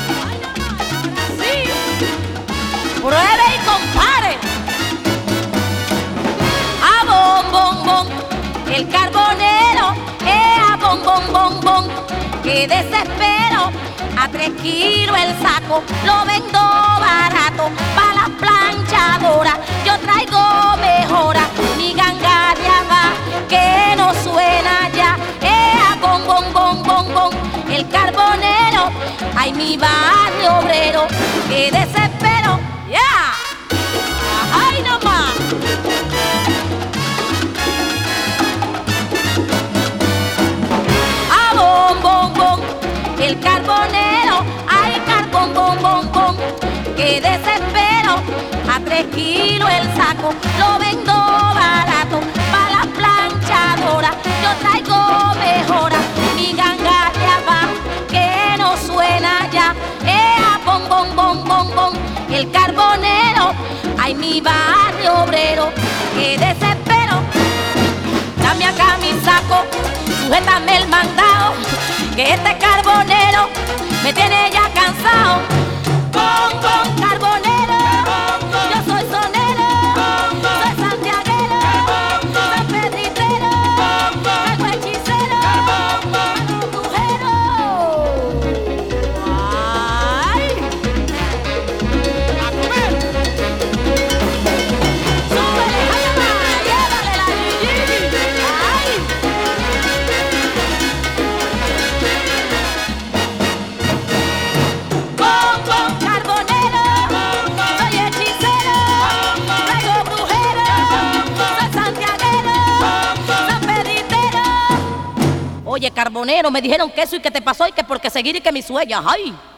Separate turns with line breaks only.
Sí, pruebe y compare. A bom, bom, bom, el carbonero, a bom, bom, bom, bom, qué desespero. A 3 kilos el saco, lo vendo barato, pa' la planchadora, yo traigo mejora, mi ganga de abajo, que no suena ya, a bom, bom, bom, bom, bom, el carbonero, ay mi barrio obrero, que desespero, ya, ay nomás. A bom, bom, bom, el carbonero, ay carbón, bom, bom, bom, que desespero, a 3 kilos el saco, lo vendo barato, pa' la planchadora, yo traigo mejora, mi ganga de abajo, que no suena ya, a bom, bom, bom, bom, bom, el carbonero, ay mi barrio obrero, que desespero, dame acá mi saco, sujétame el mandado, que este carbonero me tiene ya cansado. Bom, bom, carbonero, yo soy sonero, soy santiaguero, soy pedritero, traigo hechicero, traigo brujero. Ay, a comer. Súbele, ay, mamá, llévale la Gigi. Ay. Oye, carbonero, me dijeron que eso y que te pasó y que porque seguir y que mis huellas, ay.